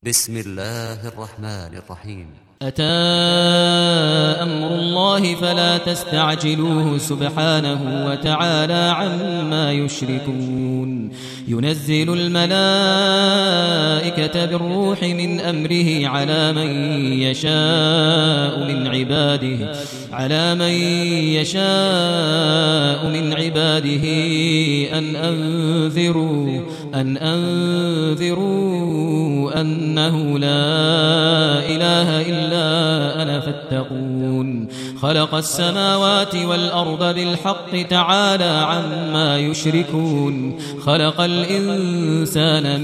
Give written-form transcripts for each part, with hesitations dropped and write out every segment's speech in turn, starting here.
بسم الله الرحمن الرحيم. أتى أمر الله فلا تستعجلوه سبحانه وتعالى عما يشركون. ينزل الملائكة بالروح من أمره على من يشاء من عباده أن أنذروا أنه لا إله إلا أنا فاتقون. خلق السماوات والأرض بالحق تعالى عما يشركون. خلق الإنسان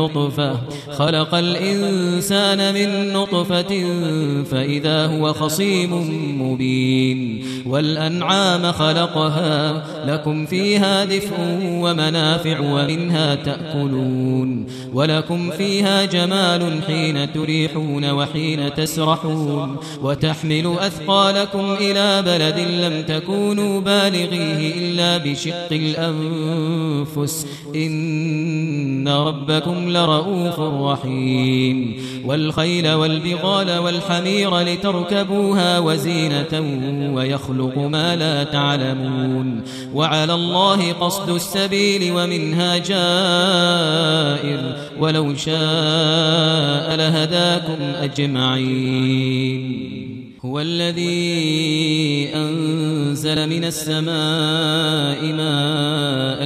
من نطفة فإذا هو خصيم مبين. والأنعام خلقها لكم فيها دفء ومنافع ومنها تأكلون. ولكم فيها جمال حين تريحون وحين تسرحون. وتحمل أثقالكم إلى بلد لم تكونوا بالغيه إلا بشق الأنفس إن ربكم لرؤوف رحيم. والخيل والبغال والحمير لتركبوها وزينة ويخلق ما لا تعلمون. وعلى الله قصد السبيل ومنها جائر ولو شاء لهداكم أجمعين. هو الذي أنزل من السماء ماء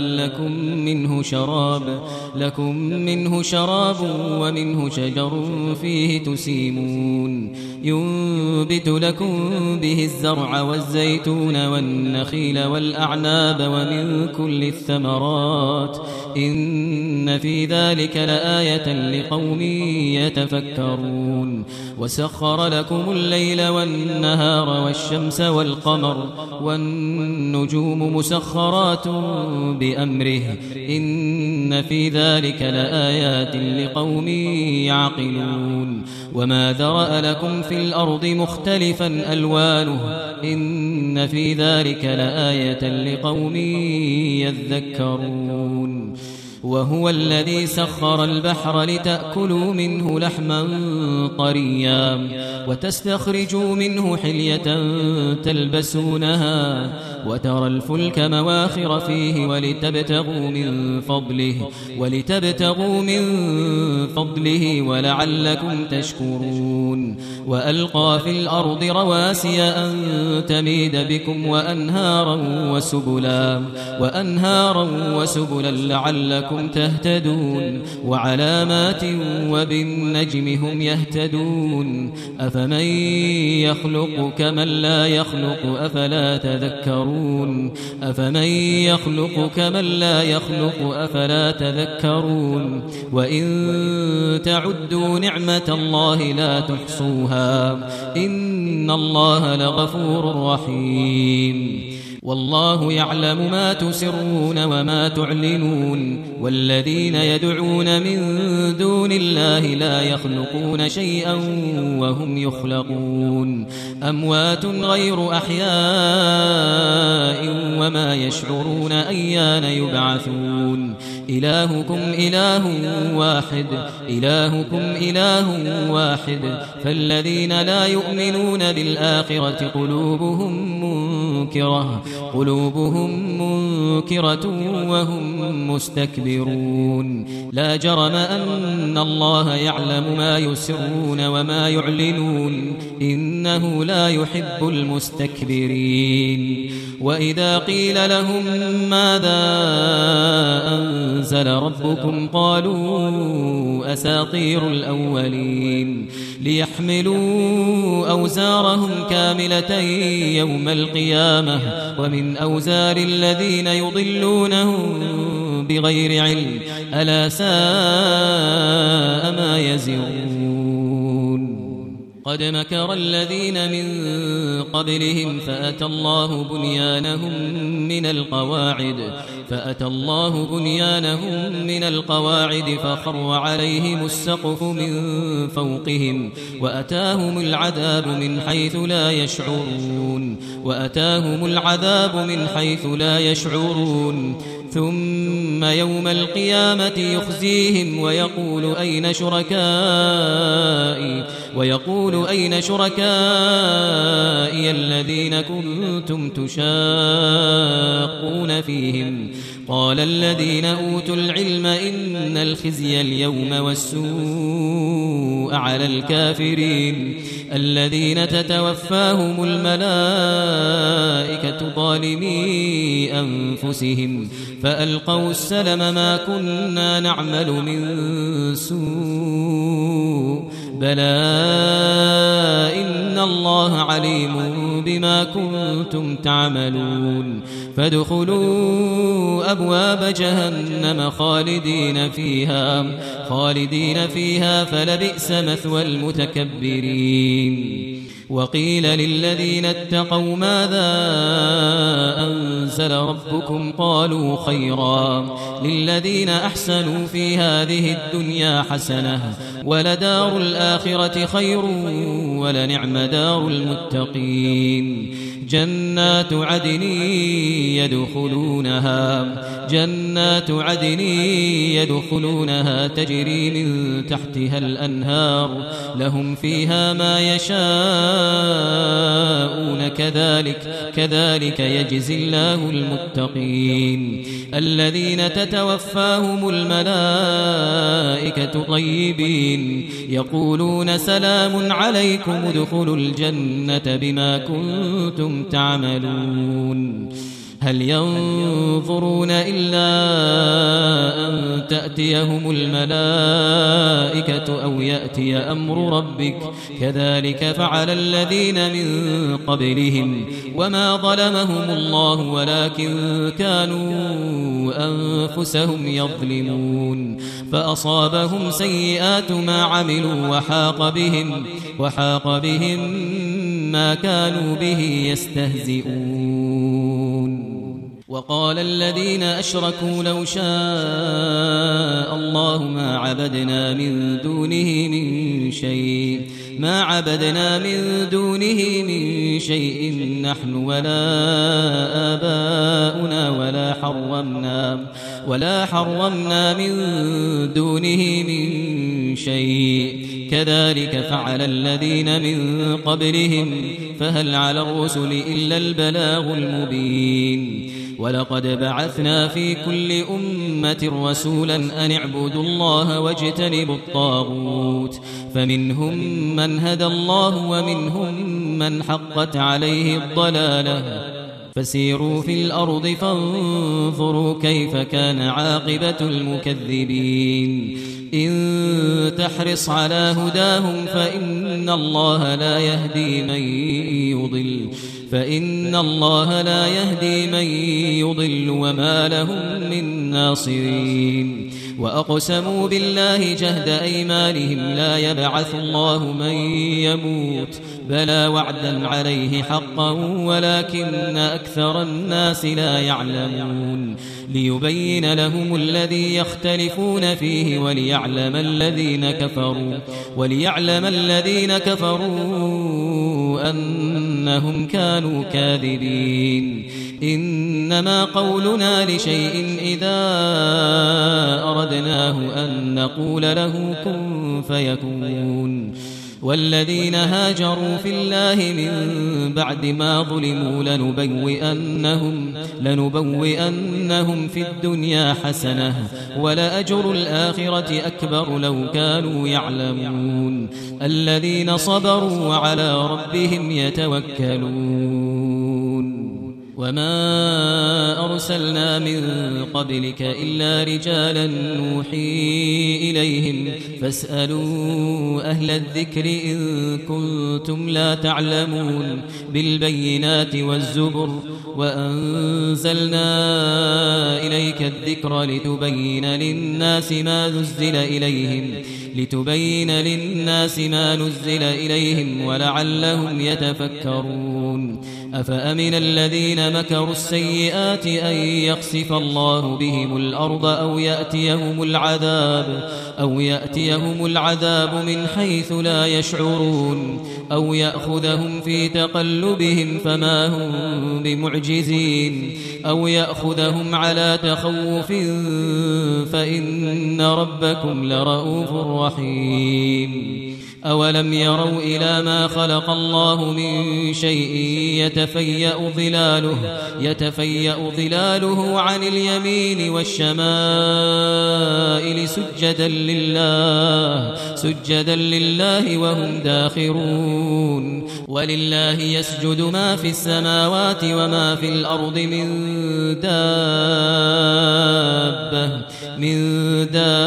لكم منه شراب ومنه شجر فيه تسيمون. ينبت لكم به الزرع والزيتون والنخيل والأعناب ومن كل الثمرات إن في ذلك لآية لقوم يتفكرون. وسخر لكم الليل والنهار والشمس والقمر والنجوم مسخرات بأمره إن في ذلك لآيات لقوم يعقلون. وما ذرأ لكم في الأرض مختلفا ألوانه إن في ذلك لآية لقوم يذكرون. وهو الذي سخر البحر لتأكلوا منه لحما طريا وتستخرجوا منه حلية تلبسونها وترى الفلك مواخر فيه ولتبتغوا من فضله ولعلكم تشكرون. وألقى في الأرض رواسي أن تميد بكم وأنهارا وسبلا لعلكم تهتدون. وعلامات وبالنجم هم يهتدون. أفمن يخلق كمن لا يخلق أفلا تذكرون. وإن تعدوا نعمة الله لا تحصوها إن الله لغفور رحيم. والله يعلم ما تسرون وما تعلنون. والذين يدعون من دون الله لا يخلقون شيئا وهم يخلقون. أموات غير أحياء وما يشعرون أيان يبعثون. إلهكم إله واحد فالذين لا يؤمنون بالآخرة قلوبهم منكرة وهم مستكبرون. لا جرم أن الله يعلم ما يسرون وما يعلنون إنه لا يحب المستكبرين. وإذا قيل لهم ماذا أنزل ربكم قالوا أساطير الأولين. ليحملوا أوزارهم كاملة يوم القيامة ومن أوزار الذين يضلونهم بغير علم ألا ساء ما يزرون. قد مكر الذين من قبلهم فأتى الله بنيانهم من القواعد فخر عليهم السقف من فوقهم وأتاهم العذاب من حيث لا يشعرون. ثم ثم يوم القيامة يخزيهم ويقول أين شركائي الذين كنتم تشاقون فيهم قال الذين أوتوا العلم إن الخزي اليوم والسوء على الكافرين الذين تتوفاهم الملائكة ظالمي أنفسهم فألقوا السلم ما كنا نعمل من سوء بلى إن الله عليم بما كنتم تعملون فادخلوا أبواب جهنم خالدين فيها فلبئس مثوى المتكبرين وقيل للذين اتقوا ماذا أنزل ربكم قالوا خيرا للذين أحسنوا في هذه الدنيا حسنة ولدار الآخرة خير ولنعم دار المتقين جنات عدن يدخلونها تجري من تحتها الأنهار لهم فيها ما يشاءون كذلك يجزي الله المتقين الذين تتوفاهم الملائكة طيبين يقولون سلام عليكم ادخلوا الجنة بما كنتم تعملون هل ينظرون إلا أن تأتيهم الملائكة أو يأتي أمر ربك كذلك فعل الذين من قبلهم وما ظلمهم الله ولكن كانوا أنفسهم يظلمون فأصابهم سيئات ما عملوا وحاق بهم ما كانوا به يستهزئون وقال الذين أشركوا لو شاء الله ما عبدنا من دونه من شيء نحن ولا آباؤنا ولا حرمنا من دونه من شيء كذلك فعل الذين من قبلهم فهل على الرسل إلا البلاغ المبين ولقد بعثنا في كل أمة رسولا أن اعبدوا الله واجتنبوا الطاغوت فمنهم من هدى الله ومنهم من حقت عليه الضلالة فسيروا في الأرض فانظروا كيف كان عاقبة المكذبين إن تحرص على هداهم فإن الله لا يهدي من يضل وما لهم من ناصرين وأقسموا بالله جهد أيمانهم لا يبعث الله من يموت بلى وعدا عليه حقا ولكن أكثر الناس لا يعلمون ليبين لهم الذي يختلفون فيه وليعلم الذين كفروا أنهم كانوا كاذبين إنما قولنا لشيء إذا أردناه أن نقول له كن فيكون والذين هاجروا في الله من بعد ما ظلموا لنبوئنهم في الدنيا حسنة ولأجر الآخرة أكبر لو كانوا يعلمون الذين صبروا وعلى ربهم يتوكلون وما أرسلنا من قبلك إلا رجالا نوحي إليهم فاسألوا أهل الذكر إن كنتم لا تعلمون بالبينات والزبر وأنزلنا إليك الذكر لتبين للناس ما نزل إليهم ولعلهم يتفكرون أفأمن الذين مكروا السيئات أن يخسف الله بهم الأرض أو يأتيهم العذاب من حيث لا يشعرون أو يأخذهم في تقلبهم فما هم بمعجزين أو يأخذهم على تخوف فإن ربكم لرؤوف رحيم أولم يروا إلى ما خلق الله من شيء يتفيأ ظلاله عن اليمين والشمائل سجدا لله وهم داخرون ولله يسجد ما في السماوات وما في الأرض من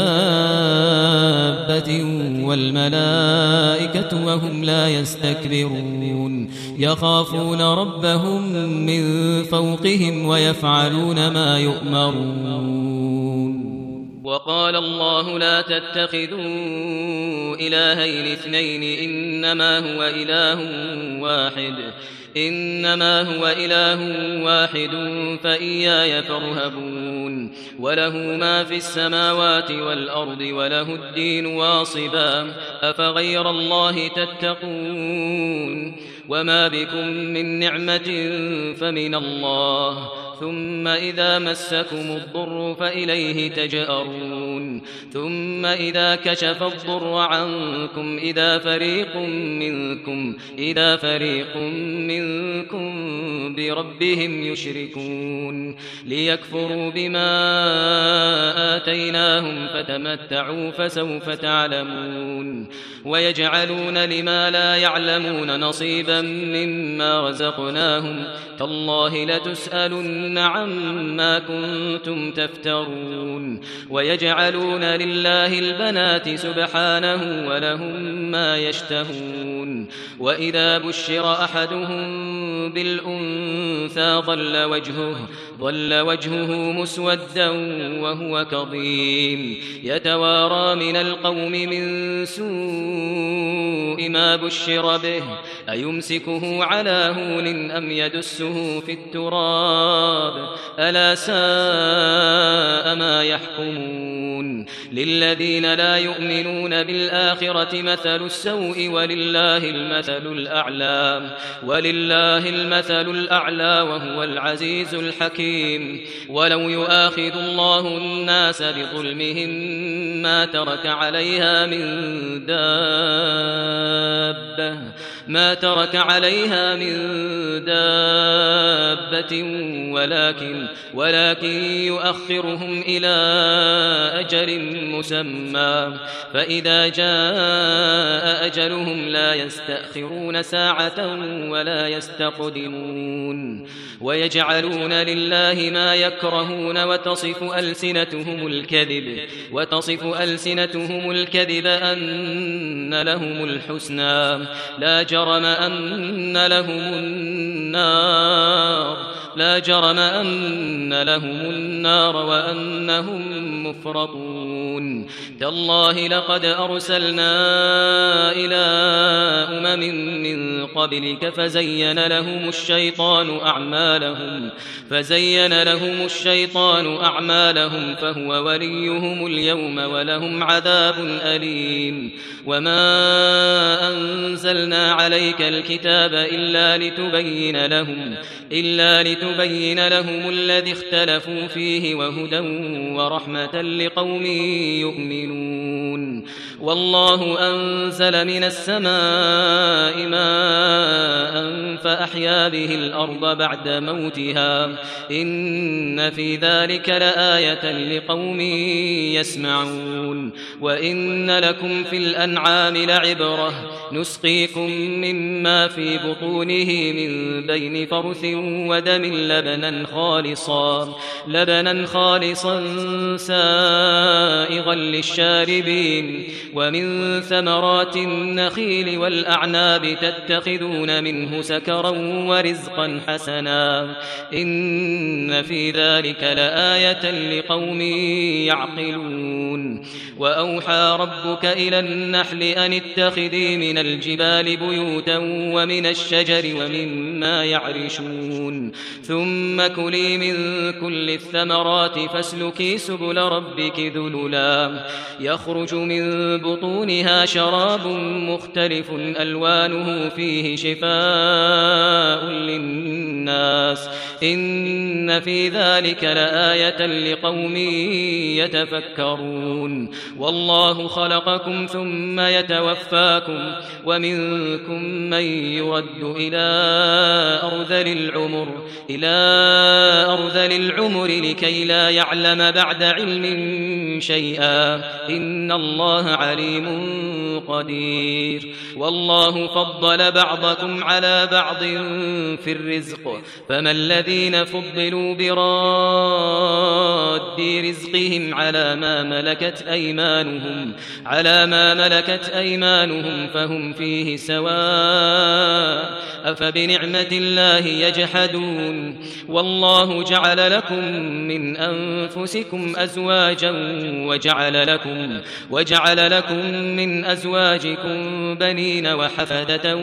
دابة والملائكة وهم لا يستكبرون يخافون ربهم من فوقهم ويفعلون ما يؤمرون وقال الله لا تتخذوا إلهين اثنين إنما هو إله واحد فإياي فارهبون وله ما في السماوات والأرض وله الدين واصبا أفغير الله تتقون وما بكم من نعمة فمن الله ثم إذا مسكم الضر فإليه تجأرون ثم إذا كشف الضر عنكم إذا فريق منكم بربهم يشركون ليكفروا بما آتيناهم فتمتعوا فسوف تعلمون ويجعلون لما لا يعلمون نصيبا مما رزقناهم تالله لتسألن عما كنتم تفترون ويجعلون لله البنات سبحانه ولهم ما يشتهون وإذا بشر أحدهم بالأنثى ظل وجهه مسودا وهو كظيم يتوارى من القوم من سوء ما بشر به أيمسكه على هون أم يدسه في التراب ألا ساء ما يحكمون للذين لا يؤمنون بالآخرة مثل السوء ولله المثل الأعلى وهو العزيز الحكيم ولو يؤاخذ الله الناس بظلمهم ما ترك عليها من دابة ولكن يؤخرهم إلى أجل مسمى فإذا جاء أجلهم لا يستأخرون ساعة ولا يستقدمون ويجعلون لله ما يكرهون وتصف ألسنتهم الكذب أن لهم الحسنى لا جرم أن لهم النار وأنهم مفرطون تالله لقد أرسلنا إلى من قبلك فزين لهم الشيطان أعمالهم فهو وليهم اليوم ولهم عذاب أليم وما أنزلنا عليك الكتاب إلا لتبين لهم الذي اختلفوا فيه وهدى ورحمة لقوم يؤمنون والله أنزل من السماء ماء فأحيا به الأرض بعد موتها إن في ذلك لآية لقوم يسمعون وإن لكم في الأنعام لعبرة نسقيكم مما في بطونه من بين فرث ودم لبنا خالصا سائغا للشاربين ومن ثمرات النخيل والأعناب تتخذون منه سكرا ورزقا حسنا إن في ذلك لآية لقوم يعقلون وأوحى ربك إلى النحل أن اتخذي من الجبال بيوتا ومن الشجر ومما يعرشون ثم كلي من كل الثمرات فاسلكي سبل ربك ذللا يخرج من بطونها شراب مختلف ألوانه فيه شفاء للناس إن في ذلك لآية لقوم يتفكرون والله خلقكم ثم يتوفاكم ومنكم من يرد إلى أرذل العمر لكي لا يعلم بعد علم شيئا إن الله عليم قدير والله فضل بعضكم على بعض في الرزق فما الذين فضلوا براد رزقهم على ما ملكت أيمانهم فهم فيه سواء أفبنعمة الله يجحدون والله جعل لكم من أنفسكم أزواجا وجعل لكم من أزواجكم بنين وحفدة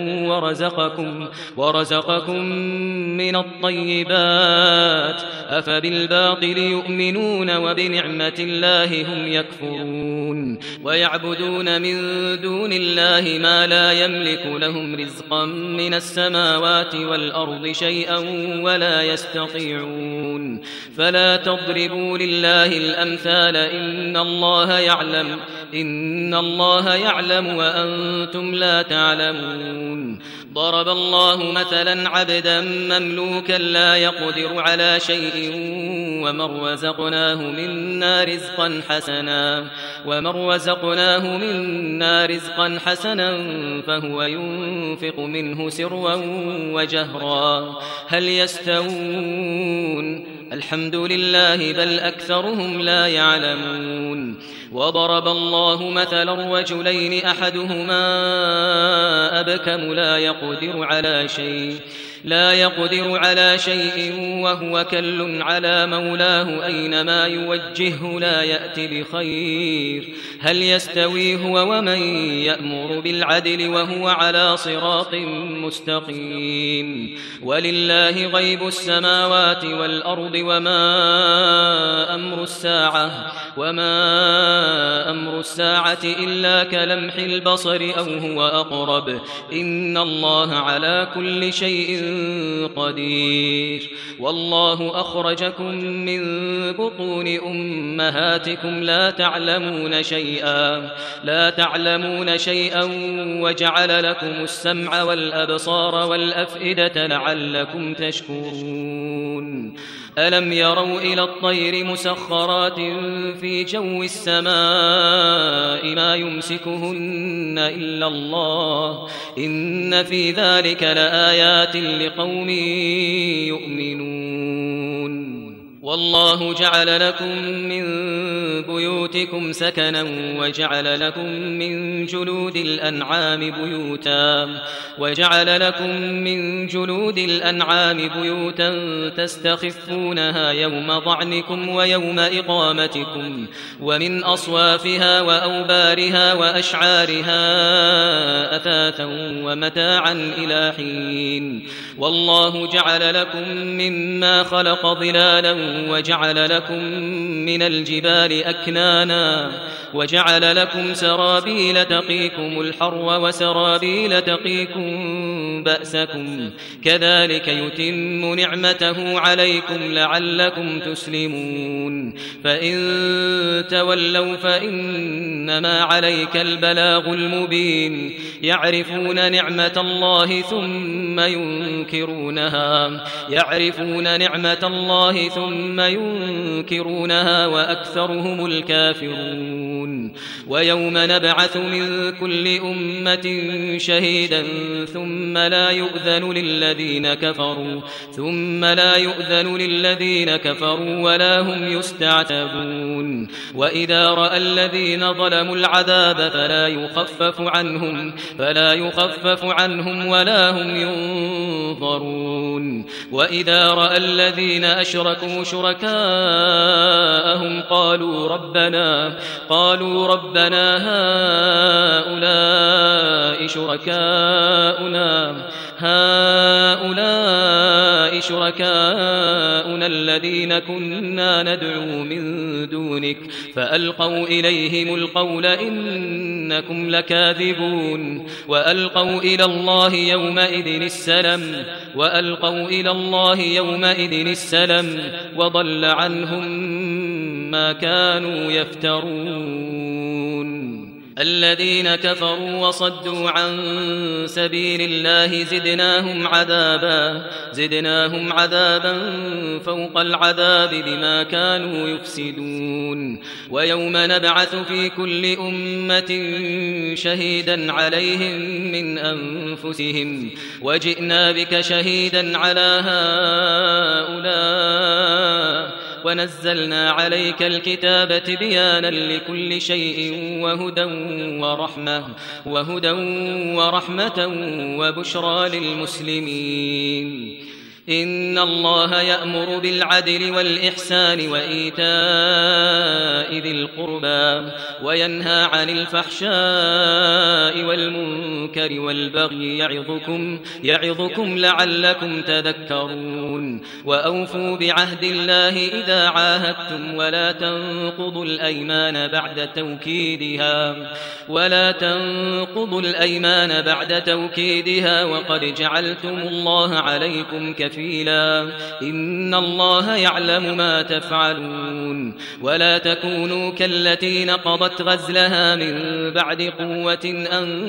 ورزقكم من الطيبات أفبالباطل يؤمنون وبنعمة الله هم يكفرون ويعبدون من دون الله ما لا يملك لهم رزقا من السماوات والأرض شيئا ولا يستطيعون فلا تضربوا لله الأمثال إن الله يعلم وأنتم لا تعلمون ضرب الله مثلا عبدا مملوكا لا يقدر على شيء ومن رزقناه منا رزقا حسنا فهو ينفق منه سرا وجهرا هل يستوون الحمد لله بل أكثرهم لا يعلمون وضرب الله مثلا رجلين أحدهما أبكم لا يقدر على شيء وهو كل على مولاه أينما يوجهه لا يأتي بخير هل يستوي هو ومن يأمر بالعدل وهو على صراط مستقيم ولله غيب السماوات والأرض وما أمر الساعة إلا كلمح البصر أو هو أقرب إن الله على كل شيء قدير والله أخرجكم من بطون أمهاتكم لا تعلمون شيئا وجعل لكم السمع والأبصار والأفئدة لعلكم تشكرون ألم يروا إلى الطير مسخرات في جو السماء ما يمسكهن إلا الله إن في ذلك لآيات لقوم يؤمنون والله جعل لكم من بيوتكم سكنا وجعل لكم من جلود الأنعام بيوتا تستخفونها يوم ضعنكم ويوم إقامتكم ومن أصوافها وأوبارها وأشعارها أثاثا ومتاعا إلى حين والله جعل لكم مما خلق ظلالا وجعل لكم من الجبال أكنانا وجعل لكم سرابيل تقيكم الحر وسرابيل تقيكم بأسكم كذلك يتم نعمته عليكم لعلكم تسلمون فإن تولوا فإنما عليك البلاغ المبين يعرفون نعمة الله ثم ينكرونها وأكثرهم الكافرون ويوم نبعث من كل أمة شهيدا ثم لا يؤذن للذين كفروا ولا هم يستعتبون وإذا رأى الذين ظلموا العذاب فلا يخفف عنهم ولا هم ينظرون وإذا رأى الذين أشركوا شركاءهم قالوا ربنا هؤلاء شركاؤنا الذين كنا ندعو من دونك فألقوا إليهم القول إنكم لكاذبون وألقوا إلى الله يومئذ السلم وضل عنهم ما كانوا يفترون الذين كفروا وصدوا عن سبيل الله زدناهم عذابا فوق العذاب بما كانوا يفسدون ويوم نبعث في كل أمة شهيدا عليهم من أنفسهم وجئنا بك شهيدا على هؤلاء ونزلنا عليك الكتاب تبيانا لكل شيء وهدى ورحمة وبشرى للمسلمين إن الله يأمر بالعدل والإحسان وإيتاء ذي القربى وينهى عن الفحشاء والمنكر والبغي يعظكم لعلكم تذكرون وأوفوا بعهد الله إذا عاهدتم ولا تنقضوا الأيمان بعد توكيدها وقد جعلتم الله عليكم كفيلا إن الله يعلم ما تفعلون ولا تكونوا كالتي نقضت غزلها من بعد قوة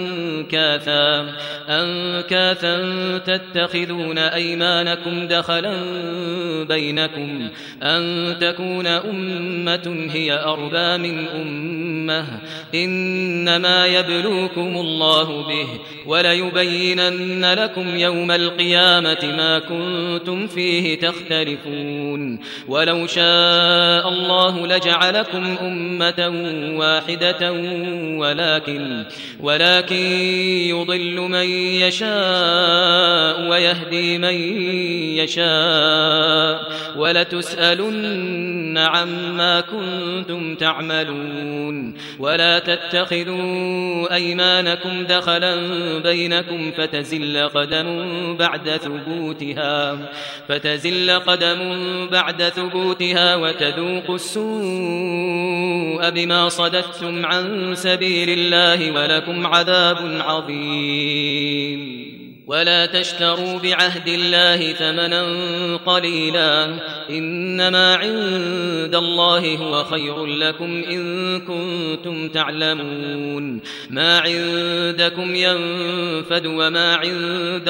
أنكاثا تتخذون أيمانكم دخلا بينكم أن تكون أمة هي أربى من أمة إنما يبلوكم الله به وليبينن لكم يوم القيامة ما كنتم فيه تختلفون ولو شاء الله لجعلكم أمة واحدة ولكن يضل من يشاء ويهدي من يشاء ولتسألن عما كنتم تعملون ولا تتخذوا أيمانكم دخلا بينكم فتزل قدم بعد ثبوتها وتذوقوا السوء بما صددتم عن سبيل الله ولكم عذاب عظيم ولا تشتروا بعهد الله ثمنا قليلا إنما عند الله هو خير لكم إن كنتم تعلمون ما عندكم ينفد وما عند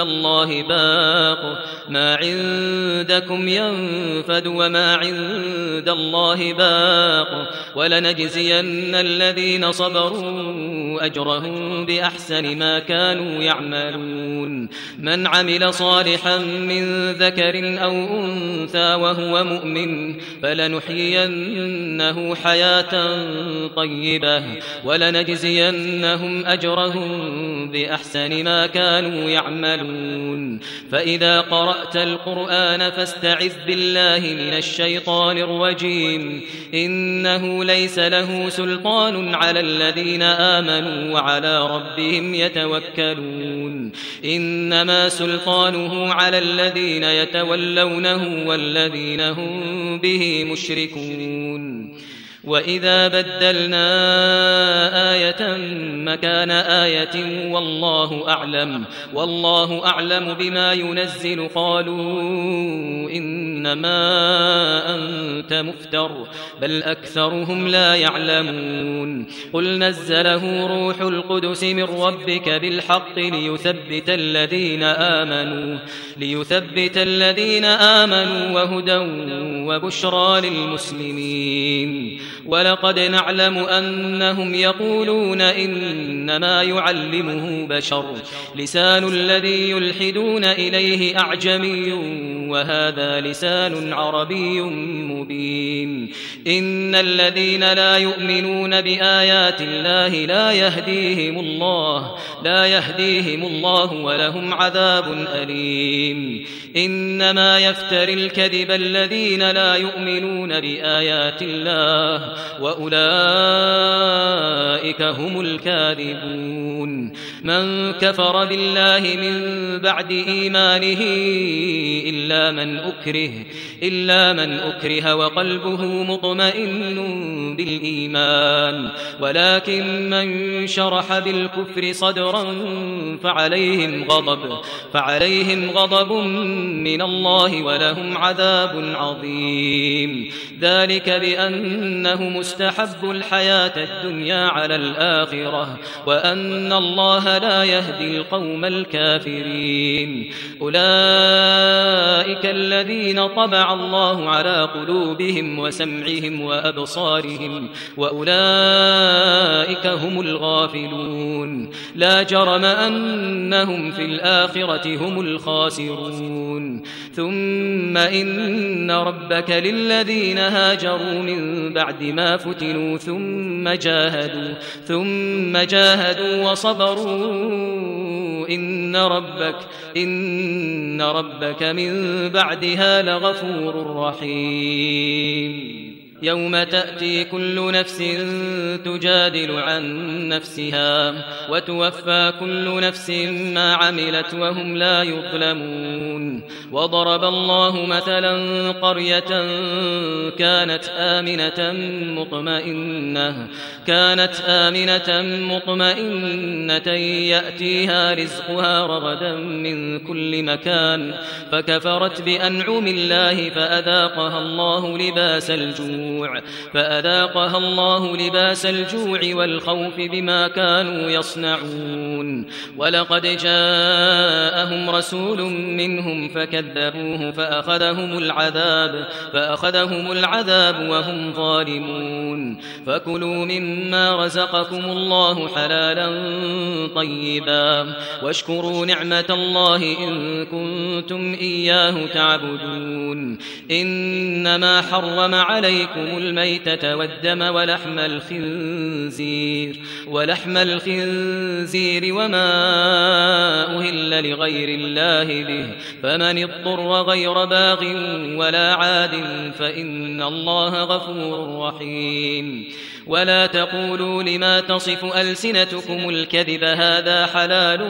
الله باق ولنجزين الذين صبروا أجرهم بأحسن ما كانوا يعملون من عمل صالحا من ذكر أو أنثى وهو مؤمن فلنحيينه حياة طيبة ولنجزينهم أجرهم بأحسن ما كانوا يعملون فإذا قرأت القرآن فاستعذ بالله من الشيطان الرجيم إنه ليس له سلطان على الذين آمنوا وعلى ربهم يتوكلون إنما سلطانه على الذين يتولونه والذين هم به مشركون وإذا بدلنا آية مكان آية والله أعلم بما ينزل قالوا إنما أنت مفتر بل أكثرهم لا يعلمون قل نزله روح القدس من ربك بالحق ليثبت الذين آمنوا وهدى وبشرى للمسلمين ولقد نعلم أنهم يقولون إنما يعلمه بشر لسان الذي يلحدون إليه أعجمي وهذا لسان عربي مبين إن الذين لا يؤمنون بآيات الله لا يهديهم الله ولهم عذاب أليم إنما يفتري الكذب الذين لا يؤمنون بآيات الله وأولئك هم الكاذبون من كفر بالله من بعد إيمانه إلا من أكره وقلبه مطمئن بالإيمان ولكن من شرح بالكفر صدرا فعليهم غضب من الله ولهم عذاب عظيم ذلك بأنهم استحبوا الحياة الدنيا على الآخرة وأن الله لا يهدي القوم الكافرين أولئك الذين طبع الله على قلوبهم وسمعهم وأبصارهم وأولئك هم الغافلون لا جرم أنهم في الآخرة هم الخاسرون ثم إن ربك للذين هاجروا من بعد ما فتنوا ثم جاهدوا وصبروا إن ربك من بعدها لغفور رحيم يوم تأتي كل نفس تجادل عن نفسها وتوفى كل نفس ما عملت وهم لا يظلمون وضرب الله مثلا قرية كانت آمنة مطمئنة يأتيها رزقها رغدا من كل مكان فكفرت بأنعم الله فأذاقها الله لباس الجوع والخوف بما كانوا يصنعون ولقد جاءهم رسول منهم فكذبوه فأخذهم العذاب وهم ظالمون فكلوا مما رزقكم الله حلالا طيبا واشكروا نعمة الله إن كنتم إياه تعبدون إنما حرم عليكم الميتة والدم ولحم الخنزير وما أهل لغير الله به فمن اضطر غير باغ ولا عاد فإن الله غفور رحيم ولا تقولوا لما تصف ألسنتكم الكذب هذا حلال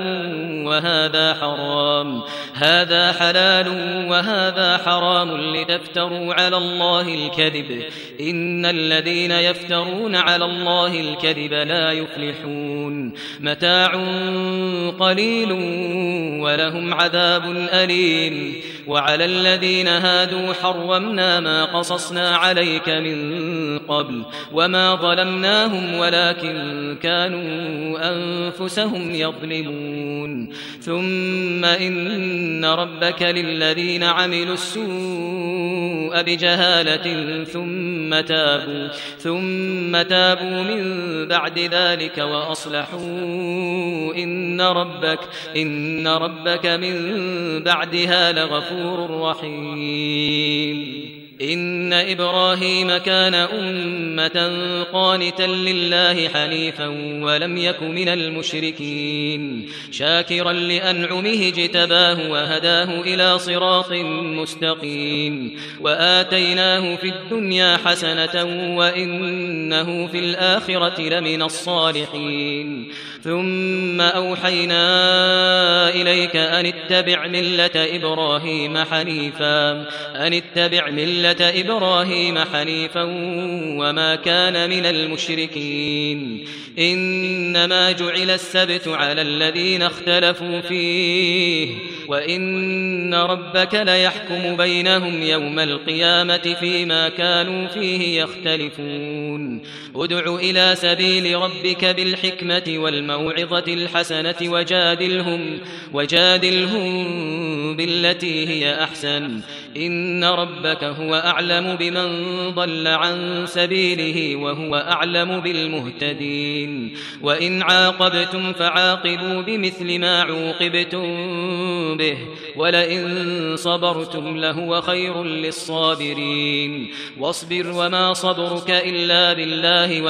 وهذا حرام لتفتروا على الله الكذب إن الذين يفترون على الله الكذب لا يفلحون متاع قليل ولهم عذاب أليم وعلى الذين هادوا حرمنا ما قصصنا عليك من قبل وما ظلمناهم ولكن كانوا أنفسهم يظلمون ثم إن ربك للذين عملوا السوء بجهالة ثم تابوا من بعد ذلك وأصلحوا إن ربك من بعدها لغفور رحيم إن إبراهيم كان أمة قانتا لله حنيفا ولم يك من المشركين شاكرا لأنعمه اجتباه وهداه إلى صراط مستقيم وآتيناه في الدنيا حسنة وإنه في الآخرة لمن الصالحين ثم أوحينا إليك أن اتبع ملة إبراهيم حنيفا وما كان من المشركين إنما جعل السبت على الذين اختلفوا فيه وإن ربك ليحكم بينهم يوم القيامة فيما كانوا فيه يختلفون ادع إلى سبيل ربك بالحكمة والموعظة الحسنة وجادلهم بالتي هي أحسن إن ربك هو أعلم بمن ضل عن سبيله وهو أعلم بالمهتدين وإن عاقبتم فعاقبوا بمثل ما عوقبتم به ولئن صبرتم لهو خير للصابرين واصبر وما صبرك إلا بالله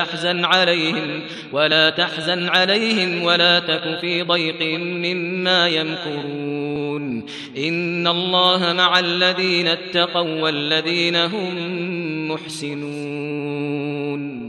ولا تحزن عليهم ولا تك في ضيق مما يمكرون إن الله مع الذين اتقوا والذين هم محسنون